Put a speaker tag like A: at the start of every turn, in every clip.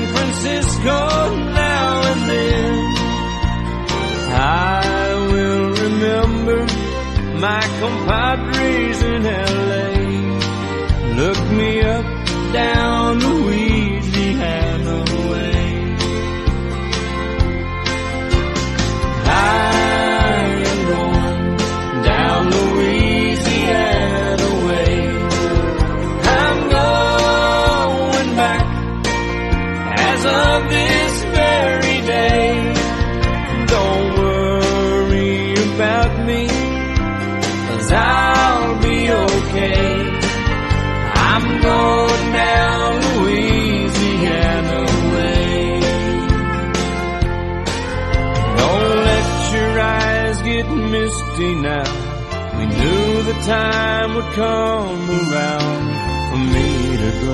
A: San Francisco now and then. I will remember my compadres in L.A. Look me up, down Louisiana way. I am going down Louisiana way. I'm going back as of this very day. Don't worry about me, 'cause I'll be okay. I'm going down Louisiana way. Don't let your eyes get misty now. We knew the time would come around for me to go.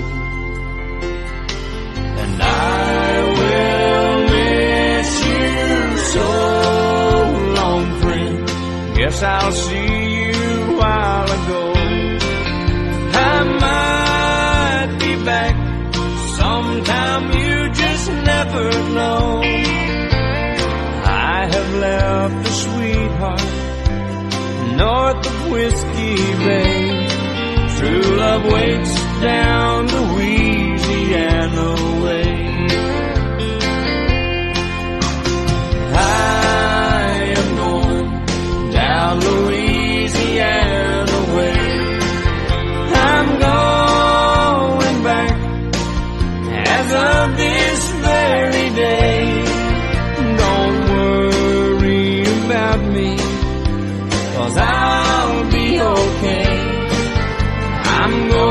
A: And I will miss you so long, friend. Guess I'll see you while I go. I might be back sometime, you just never know. I have left a sweetheart north of Whiskey Bay. True love waits down Louisiana way. I am going down Louisiana way. I'm going back as of this very day. Don't worry about me, 'cause I'll be okay. I'm going